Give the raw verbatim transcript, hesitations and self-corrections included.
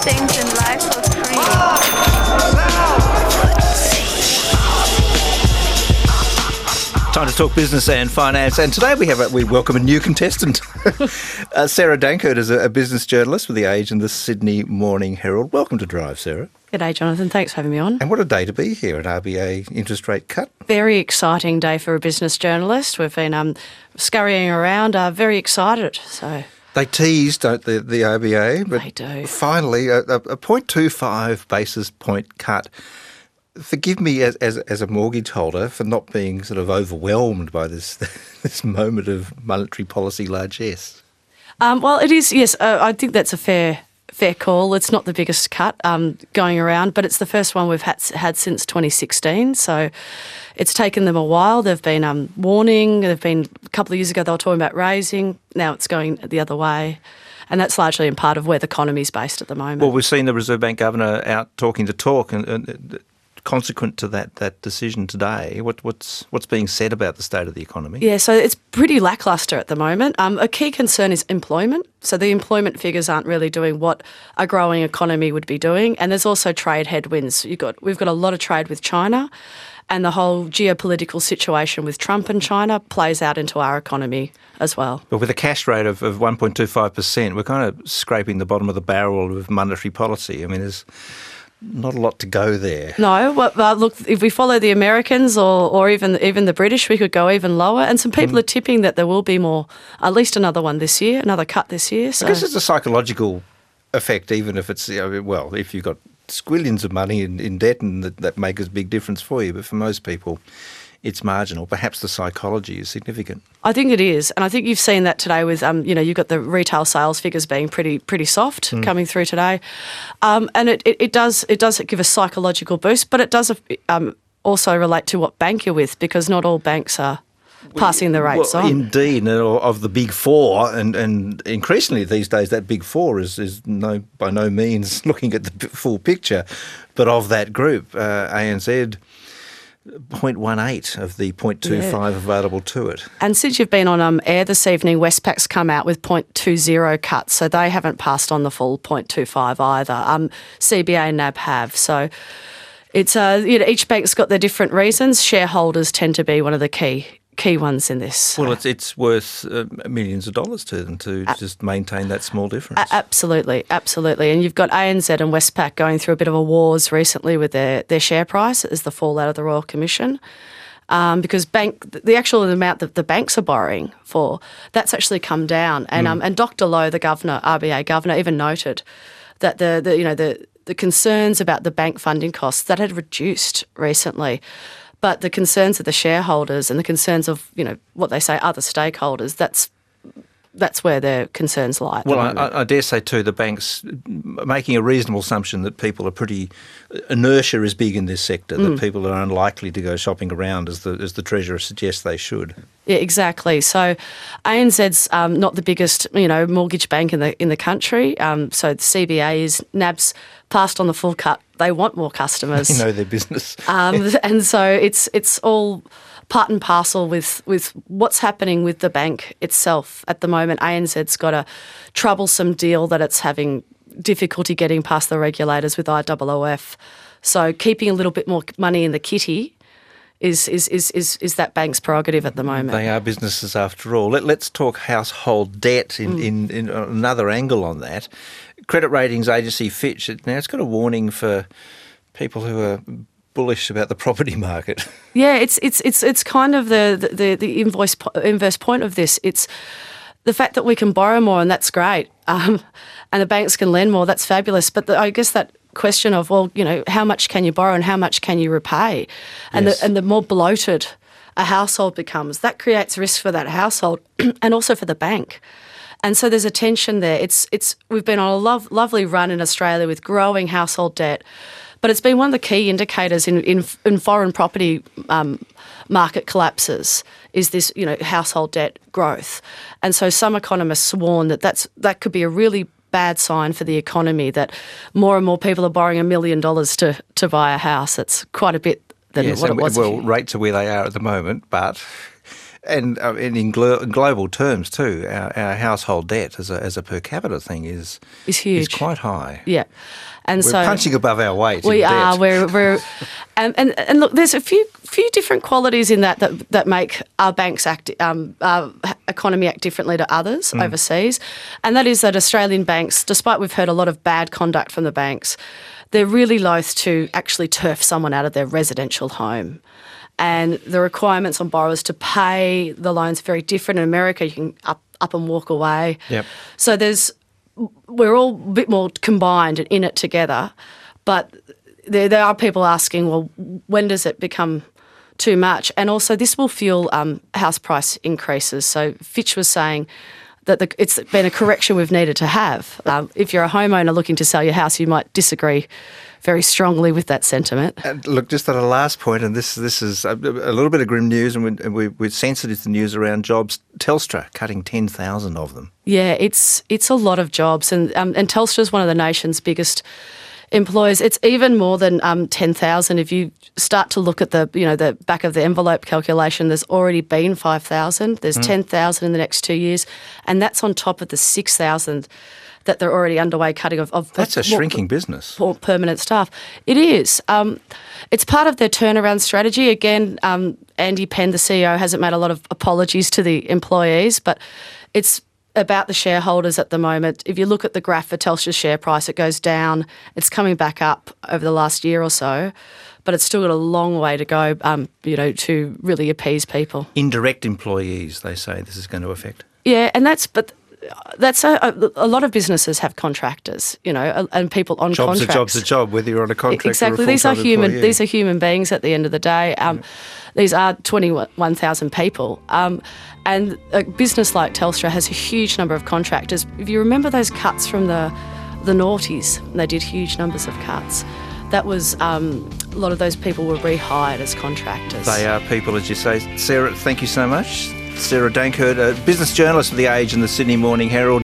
things in life for free. Time to talk business and finance, and today we have a, we welcome a new contestant. uh, Sarah Dankert is a, a business journalist with The Age and the Sydney Morning Herald. Welcome to Drive, Sarah. G'day, Jonathan. Thanks for having me on. And what a day to be here, an R B A interest rate cut. Very exciting day for a business journalist. We've been um, scurrying around, uh, very excited. So They tease, don't they, the R B A? But They do. Finally, a, a, a zero point two five basis point cut. Forgive me as, as as a mortgage holder for not being sort of overwhelmed by this this moment of monetary policy largesse. Um, well, it is, yes, uh, I think that's a fair fair call. It's not the biggest cut um, going around, but it's the first one we've had, had since twenty sixteen. So it's taken them a while. They've been um, warning. They've been, a couple of years ago, they were talking about raising. Now it's going the other way. And that's largely in part of where the economy is based at the moment. Well, we've seen the Reserve Bank Governor out talking the talk and, and consequent to that that decision today. What, what's what's being said about the state of the economy? Yeah, so it's pretty lacklustre at the moment. Um, a key concern is employment. So the employment figures aren't really doing what a growing economy would be doing. And there's also trade headwinds. You've got, we've got a lot of trade with China, and the whole geopolitical situation with Trump and China plays out into our economy as well. But with a cash rate of, of one point two five percent, we're kind of scraping the bottom of the barrel of monetary policy. I mean, there's not a lot to go there. No, well, uh, look, if we follow the Americans or, or even even the British, we could go even lower. And some people mm. are tipping that there will be more, at least another one this year, another cut this year. So. I guess it's a psychological effect, even if it's, you know, well, if you've got squillions of money in, in debt, and that, that makes a big difference for you. But for most people, it's marginal. Perhaps the psychology is significant. I think it is, and I think you've seen that today with, um, you know, you've got the retail sales figures being pretty pretty soft mm. coming through today, um, and it, it, it does it does give a psychological boost, but it does um, also relate to what bank you're with, because not all banks are passing the rates well, on. Indeed, of the big four, and, and increasingly these days that big four is, is no by no means looking at the full picture, but of that group, uh, A N Z, zero point one eight of the zero point two five yeah. available to it. And since you've been on um, air this evening, Westpac's come out with zero point two zero cuts, so they haven't passed on the full zero point two five either. Um, C B A and N A B have. So it's uh, you know, each bank's got their different reasons. Shareholders tend to be one of the key key ones in this. Well, it's it's worth uh, millions of dollars to them to a- just maintain that small difference. A- absolutely, absolutely. And you've got A N Z and Westpac going through a bit of a wars recently with their, their share price as the fallout of the Royal Commission. Um, because bank the actual amount that the banks are borrowing for, that's actually come down. And mm. um, and Doctor Lowe, the governor, R B A governor, even noted that the, the you know the the concerns about the bank funding costs that had reduced recently. But the concerns of the shareholders and the concerns of, you know, what they say other stakeholders, that's that's where their concerns lie. Well, I, I dare say too, the banks making a reasonable assumption that people are pretty, inertia is big in this sector, mm. that people are unlikely to go shopping around as the as the Treasurer suggests they should. Yeah, exactly. So A N Z's um, not the biggest, you know, mortgage bank in the in the country. Um, so the C B A is, N A B's passed on the full cut. They want more customers. They know their business. um, and so it's it's all part and parcel with, with what's happening with the bank itself at the moment. A N Z's got a troublesome deal that it's having difficulty getting past the regulators with I O O F. So keeping a little bit more money in the kitty is is is is, is that bank's prerogative at the moment. They are businesses after all. Let, let's talk household debt in, mm. in, in another angle on that. Credit ratings agency Fitch, now it's got a warning for people who are bullish about the property market. Yeah, it's it's it's it's kind of the the, the invoice, inverse point of this. It's the fact that we can borrow more, and that's great, um, and the banks can lend more. That's fabulous. But the, I guess that question of, well, you know, how much can you borrow and how much can you repay, and yes. the and the more bloated a household becomes, that creates risk for that household and also for the bank. And so there's a tension there. It's it's we've been on a lov- lovely run in Australia with growing household debt, but it's been one of the key indicators in in, in foreign property um, market collapses is this, you know, household debt growth. And so some economists warn that that's that could be a really bad sign for the economy, that more and more people are borrowing a million dollars to to buy a house. It's quite a bit than yes, what it was. Well, rates are where they are at the moment, but And, uh, and in, glo- in global terms too, our, our household debt as a, as a per capita thing is Is huge. is quite high. Yeah. And We're so punching above our weight. we in are. debt. We're, we're and, and and look, there's a few few different qualities in that that, that make our banks act, um, our economy act differently to others Mm. overseas, and that is that Australian banks, despite we've heard a lot of bad conduct from the banks, they're really loath to actually turf someone out of their residential home. And the requirements on borrowers to pay the loans are very different. In America, you can up up and walk away. Yep. So there's we're all a bit more combined and in it together, but there there are people asking, well, when does it become too much? And also, this will fuel um, house price increases. So Fitch was saying that the, it's been a correction we've needed to have. Um, if you're a homeowner looking to sell your house, you might disagree very strongly with that sentiment. And look, just at a last point, and this this is a, a little bit of grim news, and, we, and we, we're sensitive to the news around jobs. Telstra cutting ten thousand of them. Yeah, it's it's a lot of jobs, and um, and Telstra is one of the nation's biggest employers. It's even more than um, ten thousand. If you start to look at the you know the back of the envelope calculation, there's already been five thousand. There's mm. ten thousand in the next two years, and that's on top of the six thousand that they're already underway cutting of. of That's of a shrinking business. For permanent staff. It is. Um, it's part of their turnaround strategy. Again, um, Andy Penn, the C E O, hasn't made a lot of apologies to the employees, but it's about the shareholders at the moment. If you look at the graph for Telstra's share price, it goes down. It's coming back up over the last year or so, but it's still got a long way to go, um, you know, to really appease people. Indirect employees, they say this is going to affect. Yeah, and that's but that's a, a, a lot of businesses have contractors, you know, and people on jobs contracts. A job's a job, whether you're on a contract exactly. or a These are full-time human. employee. These are human beings at the end of the day. Um, yeah. These are twenty-one thousand people, um, and a business like Telstra has a huge number of contractors. If you remember those cuts from the the noughties, they did huge numbers of cuts. That was um, a lot of those people were rehired as contractors. They are people, as you say. Sarah, thank you so much. Sarah Dankert, a business journalist for The Age and the Sydney Morning Herald.